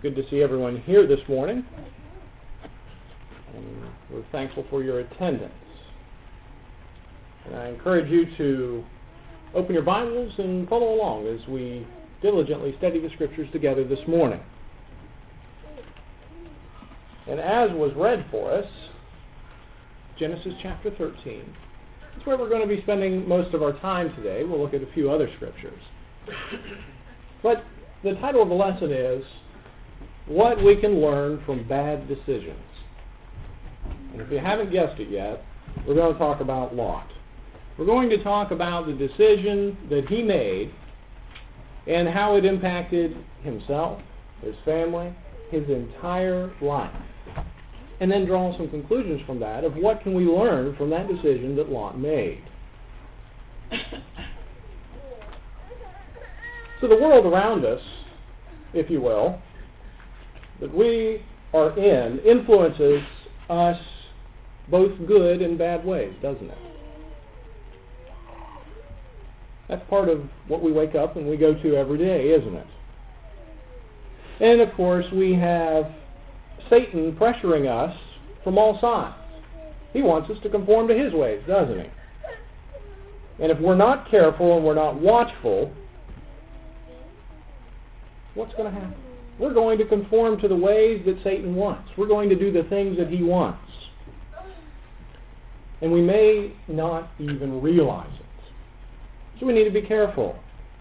Good to see everyone here this morning. And we're thankful for your attendance. And I encourage you to open your Bibles and follow along as we diligently study the Scriptures together this morning. And as was read for us, Genesis chapter 13. That's where we're going to be spending most of our time today. We'll look at a few other Scriptures. But the title of the lesson is, What We Can Learn from Bad Decisions. And if you haven't guessed it yet, we're going to talk about Lot. We're going to talk about the decision that he made and how it impacted himself, his family, his entire life. And then draw some conclusions from that of what can we learn from that decision that Lot made. So the world around us, if you will, that we are in influences us both good and bad ways, doesn't it? That's part of what we wake up and we go to every day, isn't it? And of course we have Satan pressuring us from all sides. He wants us to conform to his ways, doesn't he? And if we're not careful and we're not watchful, what's going to happen? We're going to conform to the ways that Satan wants. We're going to do the things that he wants. And we may not even realize it. So we need to be careful.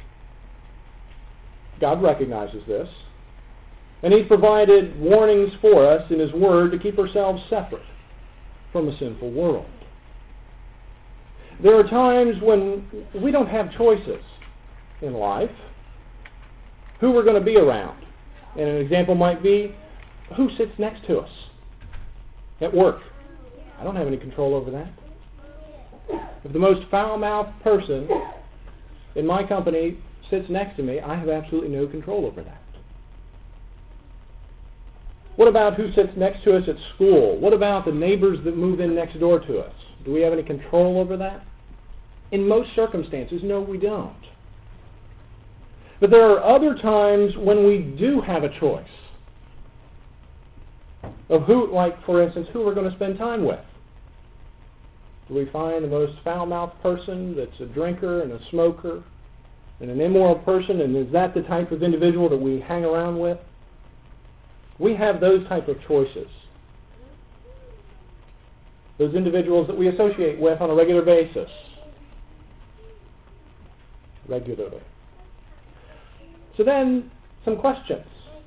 God recognizes this. And he's provided warnings for us in his word to keep ourselves separate from a sinful world. There are times when we don't have choices in life who we're going to be around. And an example might be who sits next to us at work. I don't have any control over that. If the most foul-mouthed person in my company sits next to me, I have absolutely no control over that. What about who sits next to us at school? What about the neighbors that move in next door to us? Do we have any control over that? In most circumstances, no, we don't. But there are other times when we do have a choice of who, like for instance, who we're going to spend time with. Do we find the most foul-mouthed person that's a drinker and a smoker and an immoral person, and is that the type of individual that we hang around with? We have those type of choices. Those individuals that we associate with on a regular basis. Regularly. So then, some questions.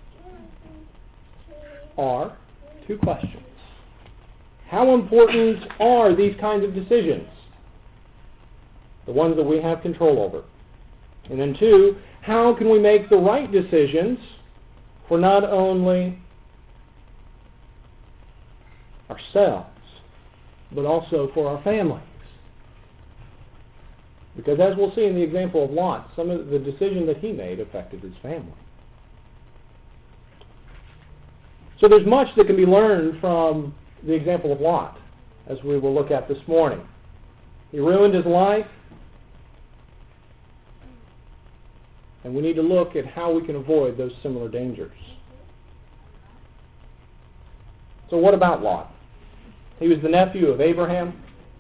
Two questions. How important are these kinds of decisions? The ones that we have control over. And then two, how can we make the right decisions for not only ourselves, but also for our families? Because as we'll see in the example of Lot, some of the decision that he made affected his family. So there's much that can be learned from the example of Lot, as we will look at this morning. He ruined his life, and we need to look at how we can avoid those similar dangers. So what about Lot? He was the nephew of Abraham.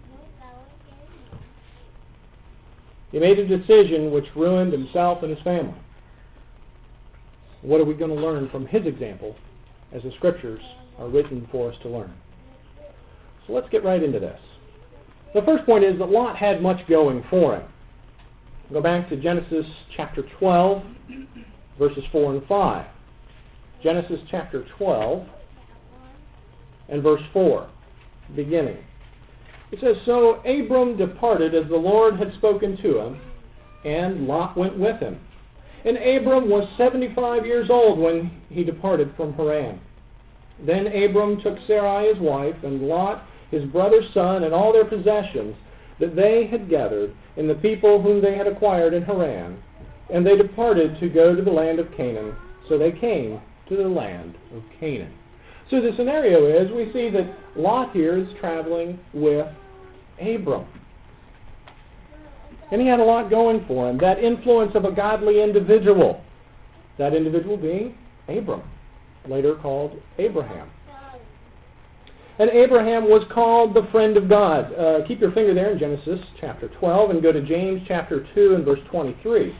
He made a decision which ruined himself and his family. What are we going to learn from his example as the Scriptures are written for us to learn? So let's get right into this. The first point is that Lot had much going for him. Go back to Genesis chapter 12, verses 4 and 5. Genesis chapter 12 and verse 4, beginning. It says, So Abram departed as the Lord had spoken to him, and Lot went with him. And Abram was 75 years old when he departed from Haran. Then Abram took Sarai his wife, and Lot his brother's son, and all their possessions that they had gathered, and the people whom they had acquired in Haran. And they departed to go to the land of Canaan. So they came to the land of Canaan. So the scenario is, we see that Lot here is traveling with Abram. And he had a lot going for him. That influence of a godly individual. That individual being Abram. later called Abraham. And Abraham was called the friend of God. Keep your finger there in Genesis chapter 12 and go to James chapter 2 and verse 23.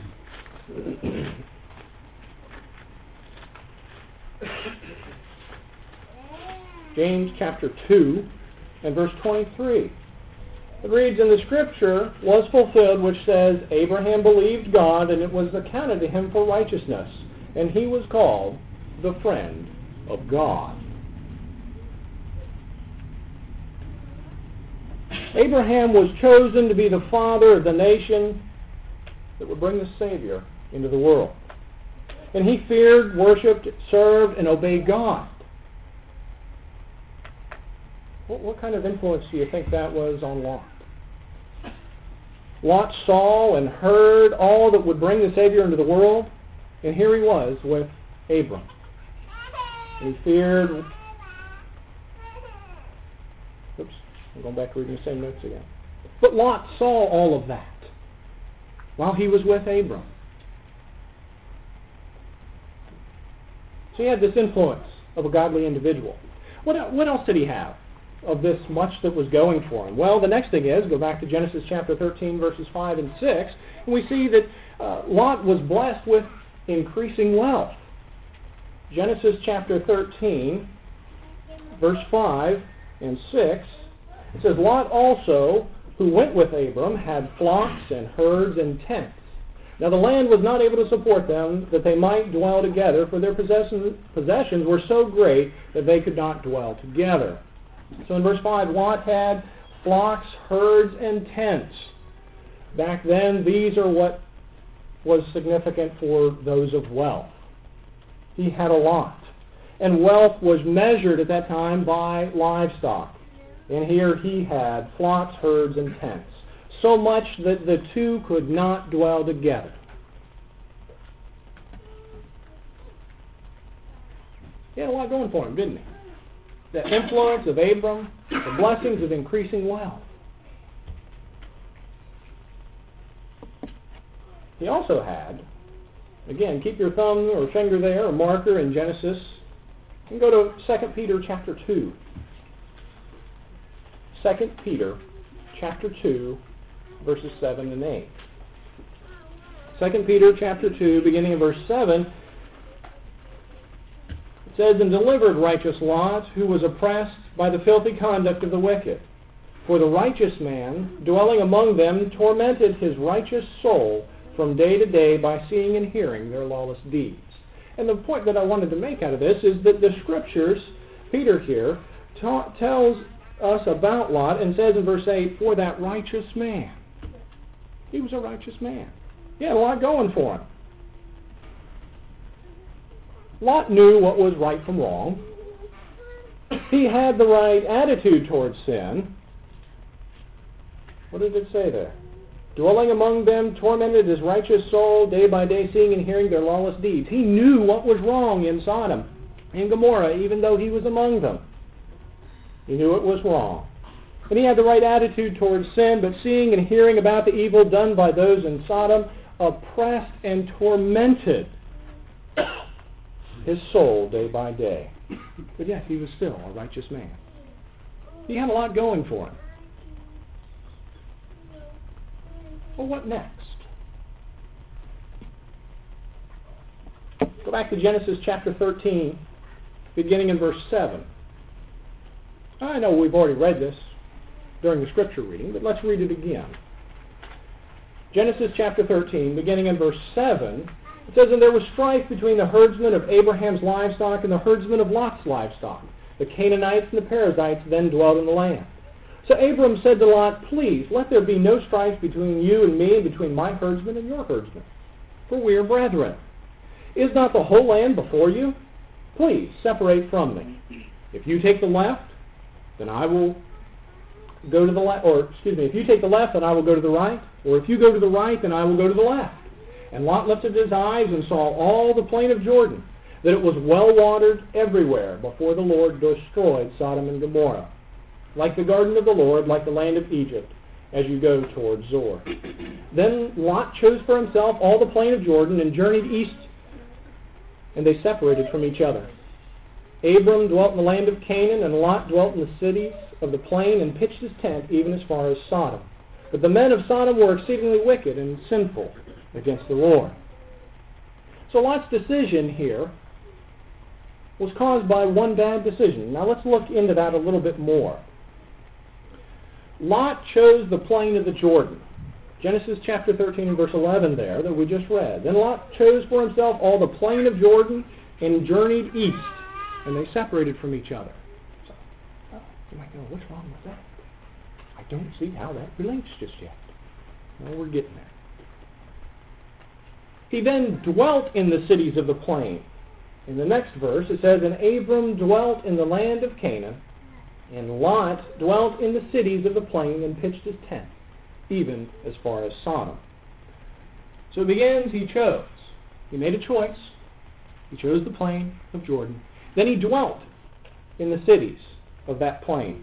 James chapter 2 and verse 23. It reads, "And the scripture was fulfilled which says, Abraham believed God, and it was accounted to him for righteousness. And he was called the friend of God." Abraham was chosen to be the father of the nation that would bring the Savior into the world. And he feared, worshipped, served, and obeyed God. What kind of influence do you think that was on Lot? Lot saw and heard all that would bring the Savior into the world, and here he was with Abram. And he feared... Oops, I'm going back to reading the same notes again. But Lot saw all of that while he was with Abram. So he had this influence of a godly individual. What else did he have of this much that was going for him? Well, the next thing is, go back to Genesis chapter 13, verses 5 and 6, and we see that Lot was blessed with increasing wealth. Genesis chapter 13, verse 5 and 6, it says, "Lot also, who went with Abram, had flocks and herds and tents. Now the land was not able to support them, that they might dwell together, for their possessions were so great that they could not dwell together." So in verse 5, Lot had flocks, herds, and tents. Back then, these are what was significant for those of wealth. He had a lot. And wealth was measured at that time by livestock. And here he had flocks, herds, and tents. So much that the two could not dwell together. He had a lot going for him, didn't he? The influence of Abram, the blessings of increasing wealth. He also had, again, keep your thumb or finger there, or marker in Genesis, and go to 2 Peter chapter 2. 2 Peter chapter 2, verses 7 and 8. 2 Peter chapter 2, beginning in verse 7, it says, "And delivered righteous Lot, who was oppressed by the filthy conduct of the wicked. For the righteous man, dwelling among them, tormented his righteous soul from day to day by seeing and hearing their lawless deeds." And the point that I wanted to make out of this is that the Scriptures, Peter here, tells us about Lot and says in verse 8, "For that righteous man." He was a righteous man. He had a lot going for him. Lot knew what was right from wrong. He had the right attitude towards sin. What did it say there? "Dwelling among them, tormented his righteous soul, day by day seeing and hearing their lawless deeds." He knew what was wrong in Sodom and Gomorrah, even though he was among them. He knew it was wrong. And he had the right attitude towards sin, but seeing and hearing about the evil done by those in Sodom, oppressed and tormented his soul day by day. But yet he was still a righteous man. He had a lot going for him. Well, what next? Go back to Genesis chapter 13, beginning in verse 7. I know we've already read this during the scripture reading, but let's read it again. Genesis chapter 13, beginning in verse 7, it says, "And there was strife between the herdsmen of Abraham's livestock and the herdsmen of Lot's livestock. The Canaanites and the Perizzites then dwelled in the land. So Abram said to Lot, 'Please, let there be no strife between you and me, and between my herdsmen and your herdsmen, for we are brethren. Is not the whole land before you? Please, separate from me. If you take the left, then I will go to the left, if you take the left, then I will go to the right, or if you go to the right, then I will go to the left.' And Lot lifted his eyes and saw all the plain of Jordan, that it was well watered everywhere before the Lord destroyed Sodom and Gomorrah, like the garden of the Lord, like the land of Egypt, as you go toward Zoar. Then Lot chose for himself all the plain of Jordan and journeyed east, and they separated from each other. Abram dwelt in the land of Canaan, and Lot dwelt in the cities of the plain and pitched his tent even as far as Sodom. But the men of Sodom were exceedingly wicked and sinful against the Lord. So Lot's decision here was caused by one bad decision. Now let's look into that a little bit more. Lot chose the plain of the Jordan. Genesis chapter 13 and verse 11 there that we just read. Then Lot chose for himself all the plain of Jordan and journeyed east, and they separated from each other. So, you might go, what's wrong with that? I don't see how that relates just yet. Well, we're getting there. He then dwelt in the cities of the plain. In the next verse it says, And Abram dwelt in the land of Canaan, and Lot dwelt in the cities of the plain and pitched his tent, even as far as Sodom. So it begins, he chose. He made a choice. He chose the plain of Jordan. Then he dwelt in the cities of that plain.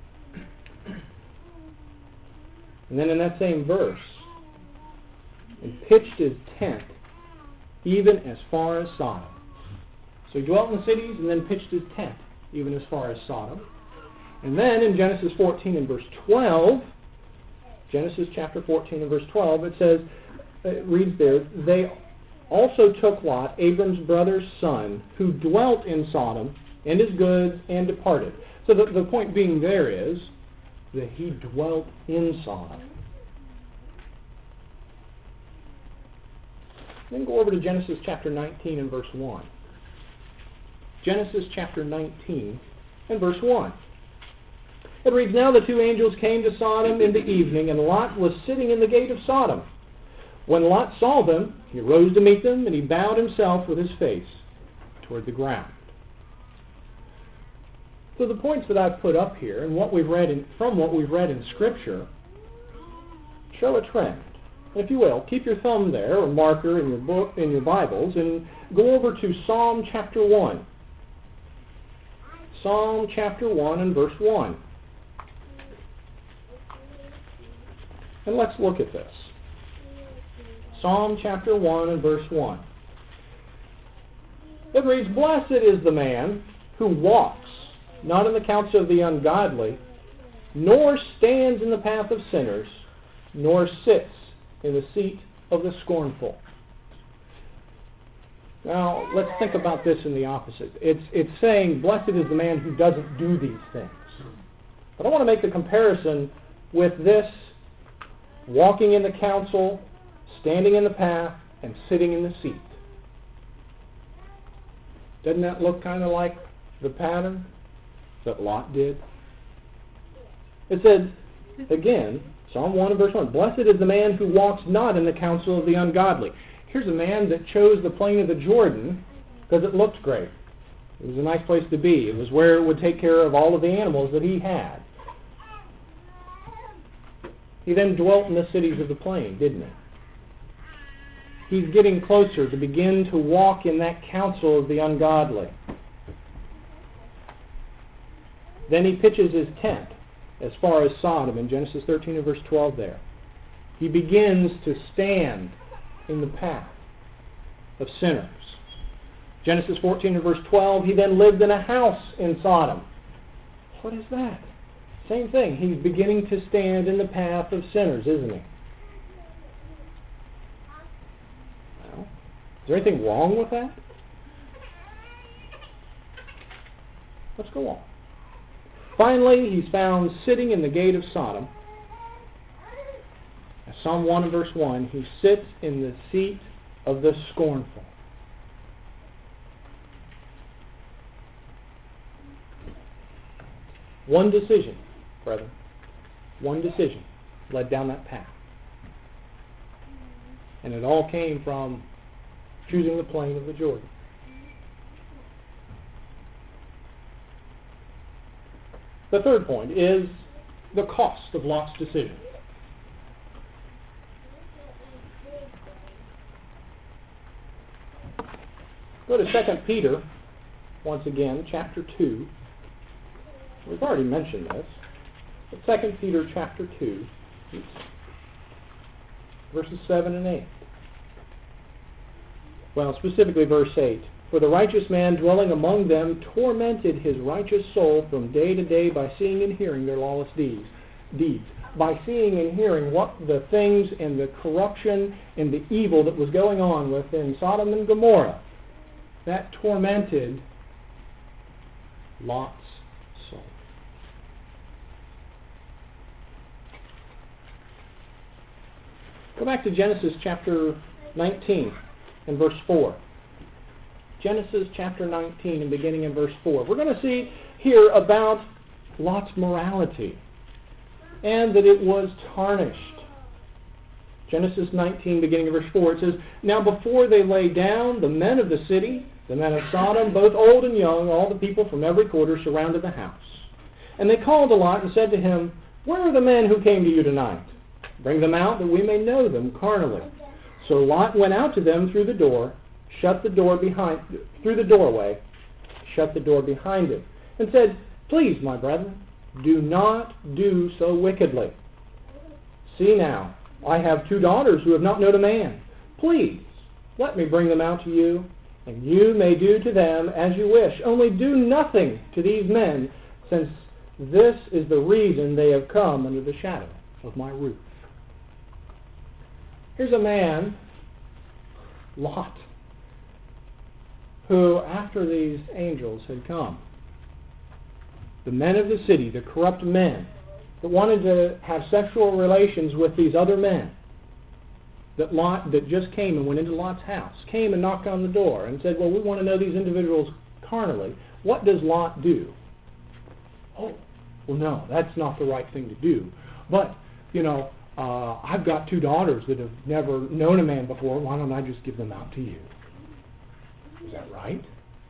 And then in that same verse, and pitched his tent even as far as Sodom. So he dwelt in the cities and then pitched his tent even as far as Sodom. And then in Genesis 14 and verse 12, Genesis chapter 14 and verse 12, it says, it reads there, they also took Lot, Abram's brother's son, who dwelt in Sodom, and his goods, and departed. So the point being there is that he dwelt in Sodom. Then go over to Genesis chapter 19 and verse 1. Genesis chapter 19 and verse 1. It reads, Now the two angels came to Sodom in the evening, and Lot was sitting in the gate of Sodom. When Lot saw them, he rose to meet them, and he bowed himself with his face toward the ground. So the points that I've put up here, and what we've read from what we've read in Scripture, show a trend. If you will, keep your thumb there, or marker in your book, in your Bibles, and go over to Psalm chapter 1. Psalm chapter 1 and verse 1. And let's look at this. Psalm chapter 1 and verse 1. It reads, Blessed is the man who walks not in the counsel of the ungodly, nor stands in the path of sinners, nor sits in the seat of the scornful. Now, let's think about this in the opposite. It's saying, blessed is the man who doesn't do these things. But I want to make the comparison with this walking in the counsel, standing in the path, and sitting in the seat. Doesn't that look kind of like the pattern that Lot did? It said, again, Psalm 1 and verse 1, Blessed is the man who walks not in the counsel of the ungodly. Here's a man that chose the plain of the Jordan because it looked great. It was a nice place to be. It was where it would take care of all of the animals that he had. He then dwelt in the cities of the plain, didn't he? He's getting closer to begin to walk in that counsel of the ungodly. Then he pitches his tent as far as Sodom in Genesis 13 and verse 12 there. He begins to stand in the path of sinners. Genesis 14 and verse 12, he then lived in a house in Sodom. What is that? Same thing. He's beginning to stand in the path of sinners, isn't he? Well, is there anything wrong with that? Let's go on. Finally, he's found sitting in the gate of Sodom. Psalm 1 and verse 1, he sits in the seat of the scornful. One decision, brethren, one decision led down that path. And it all came from choosing the plain of the Jordan. The third point is the cost of Lot's decision. Go to 2 Peter, once again, chapter 2. We've already mentioned this. But 2 Peter chapter 2, verses 7 and 8. Well, specifically verse 8. For the righteous man dwelling among them tormented his righteous soul from day to day by seeing and hearing their lawless deeds. By seeing and hearing what the things and the corruption and the evil that was going on within Sodom and Gomorrah, that tormented Lot's soul. Go back to Genesis chapter 19 and verse 4. Genesis chapter 19 and beginning in verse 4. We're going to see here about Lot's morality and that it was tarnished. Genesis 19 beginning in verse 4, it says, Now before they lay down, the men of the city, the men of Sodom, both old and young, all the people from every quarter surrounded the house. And they called to Lot and said to him, Where are the men who came to you tonight? Bring them out that we may know them carnally. So Lot went out to them through the door, shut the door through the doorway, shut the door behind it, and said, Please, my brethren, do not do so wickedly. See now, I have 2 daughters who have not known a man. Please, let me bring them out to you, and you may do to them as you wish. Only do nothing to these men, since this is the reason they have come under the shadow of my roof. Here's a man, Lot, who, after these angels had come, the men of the city, the corrupt men, that wanted to have sexual relations with these other men, that just came and went into Lot's house, came and knocked on the door and said, Well, we want to know these individuals carnally. What does Lot do? Oh, well, no, that's not the right thing to do. But, I've got 2 daughters that have never known a man before. Why don't I just give them out to you? Is that right?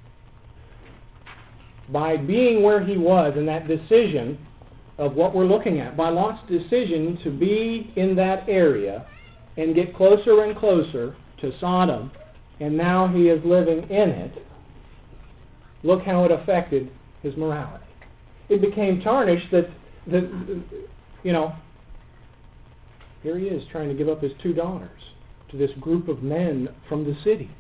By being where he was in that decision of what we're looking at, by Lot's decision to be in that area and get closer and closer to Sodom, and now he is living in it, look how it affected his morality. It became tarnished that here he is trying to give up his 2 daughters to this group of men from the city.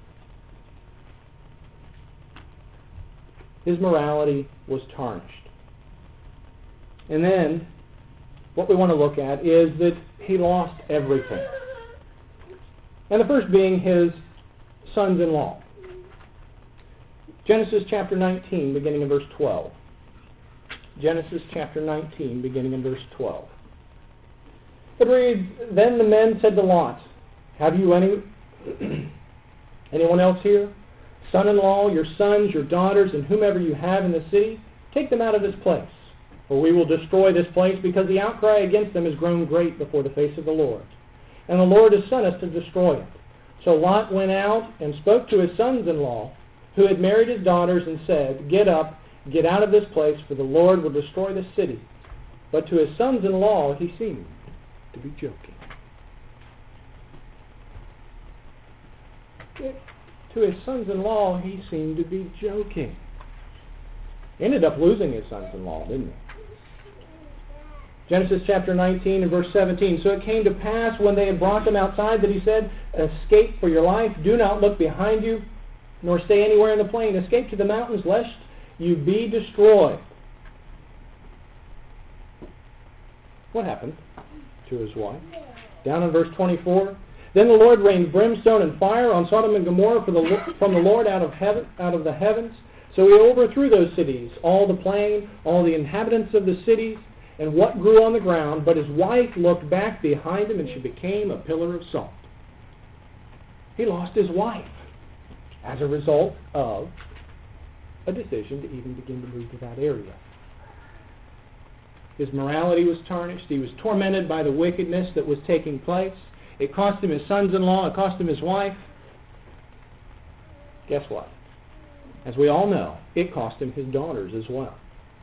His morality was tarnished. And then, what we want to look at is that he lost everything. And the first being his sons-in-law. Genesis chapter 19, beginning in verse 12. Genesis chapter 19, beginning in verse 12. It reads, Then the men said to Lot, Have you anyone else here? Son-in-law, your sons, your daughters, and whomever you have in the city, take them out of this place. For we will destroy this place, because the outcry against them has grown great before the face of the Lord. And the Lord has sent us to destroy it. So Lot went out and spoke to his sons-in-law, who had married his daughters, and said, Get up, get out of this place, for the Lord will destroy the city. But to his sons-in-law he seemed to be joking. To his sons-in-law, he seemed to be joking. He ended up losing his sons-in-law, didn't he? Genesis chapter 19 and verse 17. So it came to pass when they had brought them outside that he said, Escape for your life. Do not look behind you, nor stay anywhere in the plain. Escape to the mountains, lest you be destroyed. What happened to his wife? Down in verse 24. Then the Lord rained brimstone and fire on Sodom and Gomorrah from the Lord out of the heavens. So he overthrew those cities, all the plain, all the inhabitants of the cities, and what grew on the ground. But his wife looked back behind him, and she became a pillar of salt. He lost his wife as a result of a decision to even begin to move to that area. His morality was tarnished. He was tormented by the wickedness that was taking place. It cost him his sons-in-law. It cost him his wife. Guess what? As we all know, it cost him his daughters as well.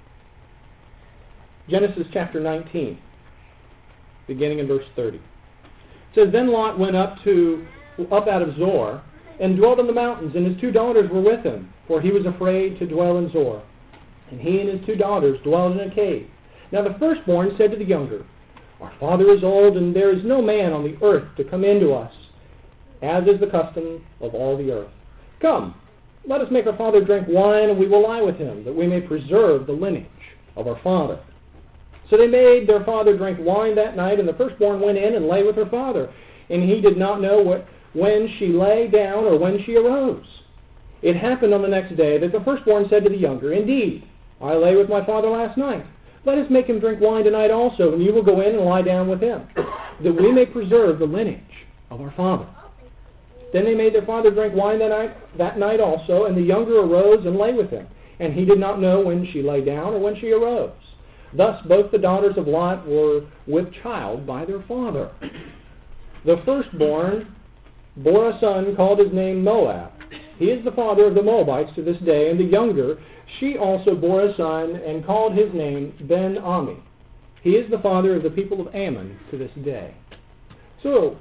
Genesis chapter 19, beginning in verse 30. It says, Then Lot went up out of Zoar and dwelt in the mountains, and his 2 daughters were with him, for he was afraid to dwell in Zoar. And he and his 2 daughters dwelled in a cave. Now the firstborn said to the younger, Our father is old, and there is no man on the earth to come in to us, as is the custom of all the earth. Come, Let us make our father drink wine, and we will lie with him, that we may preserve the lineage of our father. So they made their father drink wine that night, and the firstborn went in and lay with her father. And he did not know when she lay down or when she arose. It happened on the next day that the firstborn said to the younger, Indeed, I lay with my father last night. Let us make him drink wine tonight also, and you will go in and lie down with him, that we may preserve the lineage of our father. Then they made their father drink wine that night also, and the younger arose and lay with him. And he did not know when she lay down or when she arose. Thus both the daughters of Lot were with child by their father. The firstborn bore a son, called his name Moab. He is the father of the Moabites to this day, and the younger, she also bore a son, and called his name Ben-Ami. He is the father of the people of Ammon to this day. So,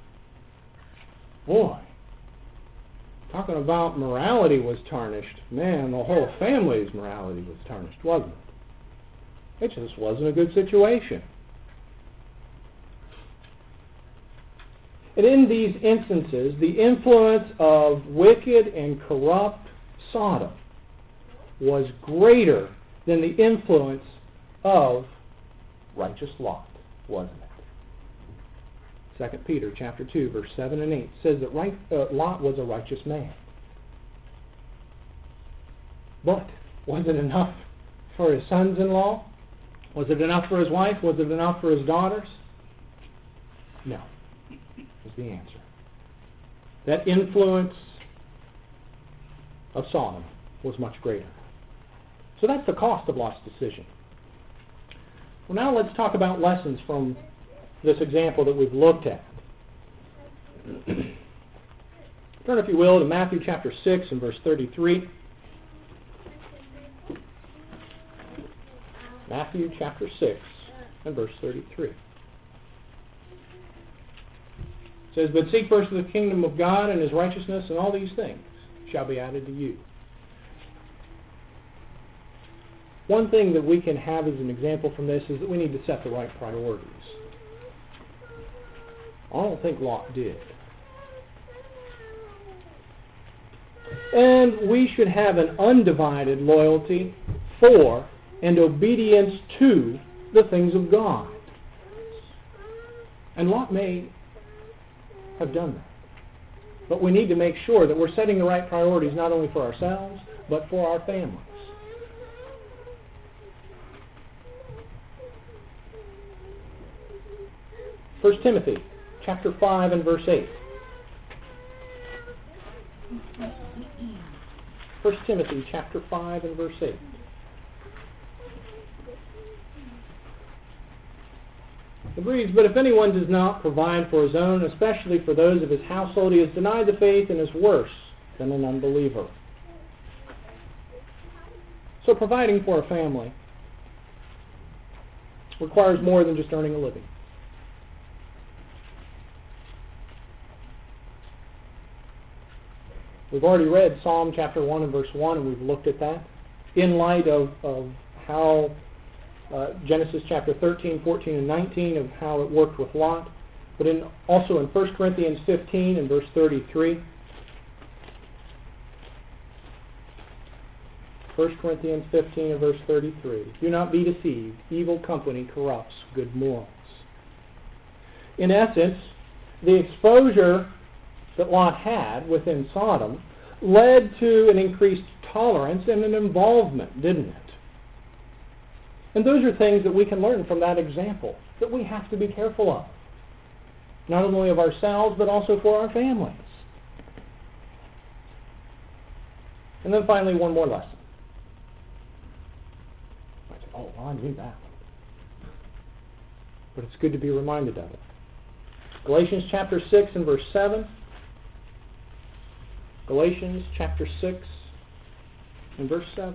boy, talking about morality was tarnished. Man, the whole family's morality was tarnished, wasn't it? It just wasn't a good situation. And in these instances, the influence of wicked and corrupt Sodom was greater than the influence of righteous Lot, wasn't it? 2 Peter chapter 2, verse 7 and 8 says that Lot was a righteous man. But was it enough for his sons-in-law? Was it enough for his wife? Was it enough for his daughters? No, is the answer. That influence of Sodom was much greater. So that's the cost of Lot's decision. Well, now let's talk about lessons from this example that we've looked at. Turn, if you will, to Matthew chapter 6 and verse 33. Matthew chapter 6 and verse 33. It says, But seek first the kingdom of God and his righteousness, and all these things shall be added to you. One thing that we can have as an example from this is that we need to set the right priorities. I don't think Lot did. And we should have an undivided loyalty for and obedience to the things of God. And Lot may have done that. But we need to make sure that we're setting the right priorities not only for ourselves, but for our families. First Timothy chapter 5 and verse 8. 1 Timothy chapter 5 and verse 8. It reads, But if anyone does not provide for his own, especially for those of his household, he has denied the faith and is worse than an unbeliever. So providing for a family requires more than just earning a living. We've already read Psalm chapter 1 and verse 1, and we've looked at that in light of how Genesis chapter 13, 14, and 19 of how it worked with Lot, but also in 1 Corinthians 15 and verse 33. 1 Corinthians 15 and verse 33. Do not be deceived. Evil company corrupts good morals. In essence, the exposure that Lot had within Sodom led to an increased tolerance and an involvement, didn't it? And those are things that we can learn from that example, that we have to be careful of. Not only of ourselves, but also for our families. And then finally, one more lesson. I said, oh, well, I knew that. But it's good to be reminded of it. Galatians chapter 6 and verse 7. Galatians chapter 6 and verse 7.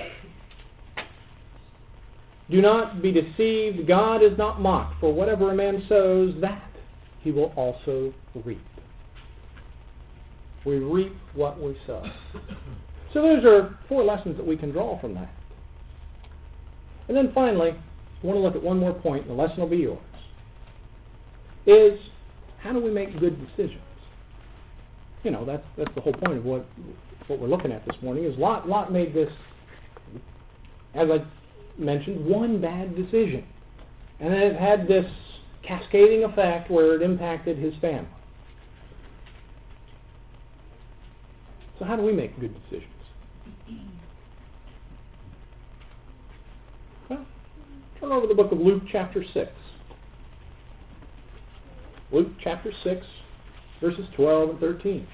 Do not be deceived. God is not mocked. For whatever a man sows, that he will also reap. We reap what we sow. So those are 4 lessons that we can draw from that. And then finally, I want to look at one more point, and the lesson will be yours, is how do we make good decisions? that's the whole point of what we're looking at this morning, is Lot made this, as I mentioned, one bad decision. And then it had this cascading effect where it impacted his family. So how do we make good decisions? Well, turn over to the book of Luke chapter 6. Luke chapter 6, verses 12 and 13.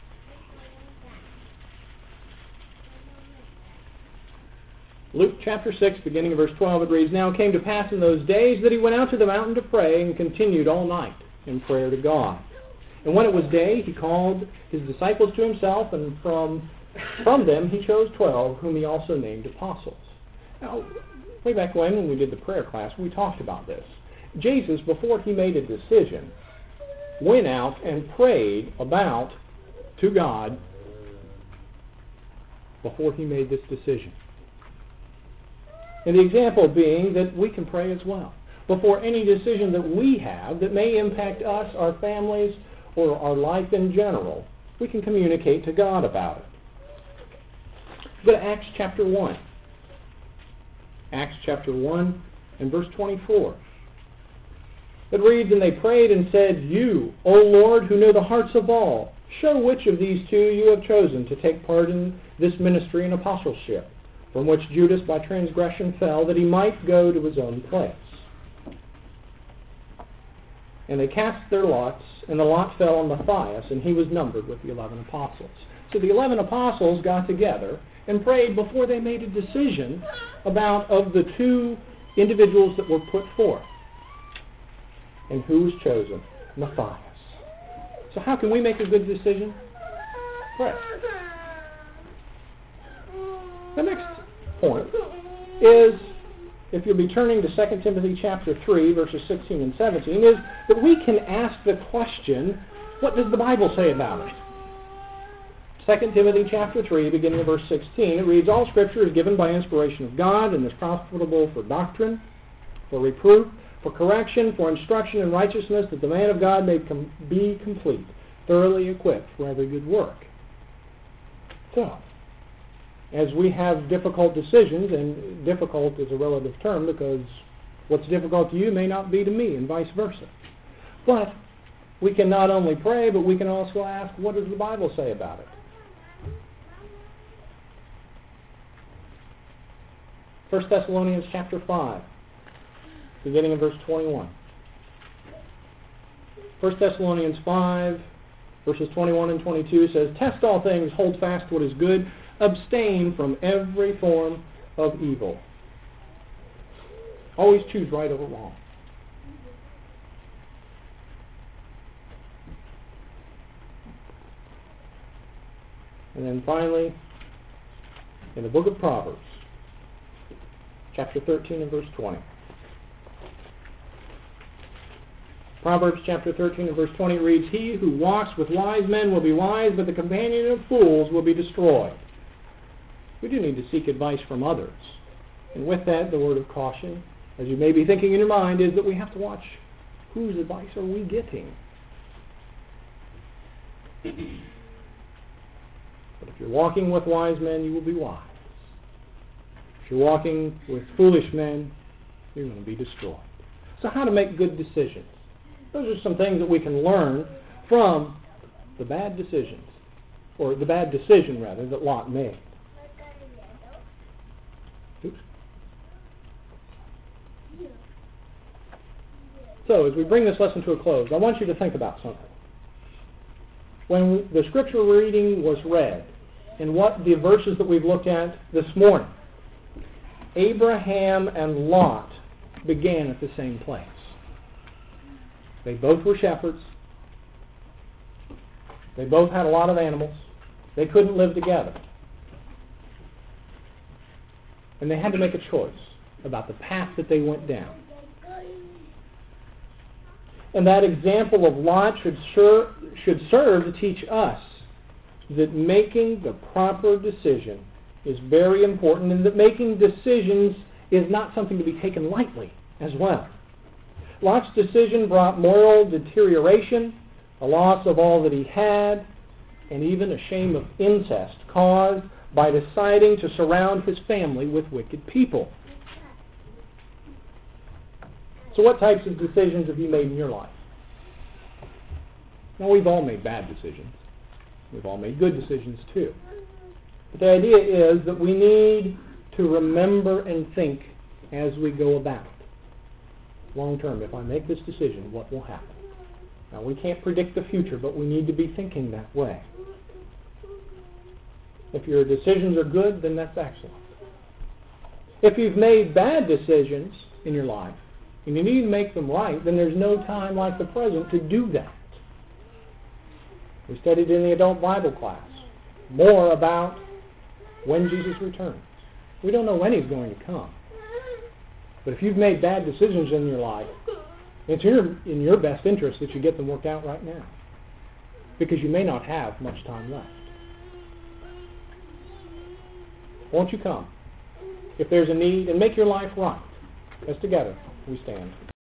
Luke chapter 6, beginning of verse 12, it reads, "Now it came to pass in those days that he went out to the mountain to pray and continued all night in prayer to God. And when it was day, he called his disciples to himself, and from them he chose 12, whom he also named apostles." Now, way back when we did the prayer class, we talked about this. Jesus, before he made a decision, went out and prayed to God before he made this decision. And the example being that we can pray as well. Before any decision that we have that may impact us, our families, or our life in general, we can communicate to God about it. Go to Acts chapter 1. Acts chapter 1 and verse 24. It reads, "And they prayed and said, 'You, O Lord, who know the hearts of all, show which of these two you have chosen to take part in this ministry and apostleship, from which Judas by transgression fell, that he might go to his own place.' And they cast their lots, and the lot fell on Matthias, and he was numbered with the 11 apostles." So the 11 apostles got together and prayed before they made a decision of the two individuals that were put forth. And who was chosen? Matthias. So how can we make a good decision? Pray. The next point is, if you'll be turning to 2 Timothy chapter 3, verses 16 and 17, is that we can ask the question, what does the Bible say about it? 2 Timothy chapter 3, beginning of verse 16, it reads, "All Scripture is given by inspiration of God and is profitable for doctrine, for reproof, for correction, for instruction in righteousness, that the man of God may be complete, thoroughly equipped for every good work." So, as we have difficult decisions, and difficult is a relative term because what's difficult to you may not be to me, and vice versa. But we can not only pray, but we can also ask, what does the Bible say about it? 1 Thessalonians chapter 5, beginning in verse 21. 1 Thessalonians 5, verses 21 and 22 says, "Test all things, hold fast what is good, abstain from every form of evil." Always choose right over wrong. And then finally, in the book of Proverbs, chapter 13 and verse 20. Proverbs chapter 13 and verse 20 reads, "He who walks with wise men will be wise, but the companion of fools will be destroyed." We do need to seek advice from others. And with that, the word of caution, as you may be thinking in your mind, is that we have to watch whose advice are we getting. But if you're walking with wise men, you will be wise. If you're walking with foolish men, you're going to be destroyed. So how to make good decisions? Those are some things that we can learn from the bad decisions, or the bad decision, rather, that Lot made. Oops. So, as we bring this lesson to a close, I want you to think about something. When the scripture reading was read, and what the verses that we've looked at this morning, Abraham and Lot began at the same place. They both were shepherds. They both had a lot of animals. They couldn't live together. And they had to make a choice about the path that they went down. And that example of Lot should serve to teach us that making the proper decision is very important, and that making decisions is not something to be taken lightly as well. Lot's decision brought moral deterioration, a loss of all that he had, and even a shame of incest caused by deciding to surround his family with wicked people. So what types of decisions have you made in your life? Now, we've all made bad decisions. We've all made good decisions too. But the idea is that we need to remember and think as we go about. Long term, if I make this decision, what will happen? Now, we can't predict the future, but we need to be thinking that way. If your decisions are good, then that's excellent. If you've made bad decisions in your life, and you need to make them right, then there's no time like the present to do that. We studied in the adult Bible class more about when Jesus returns. We don't know when He's going to come. But if you've made bad decisions in your life, it's in your best interest that you get them worked out right now, because you may not have much time left. Won't you come if there's a need and make your life right? As together we stand.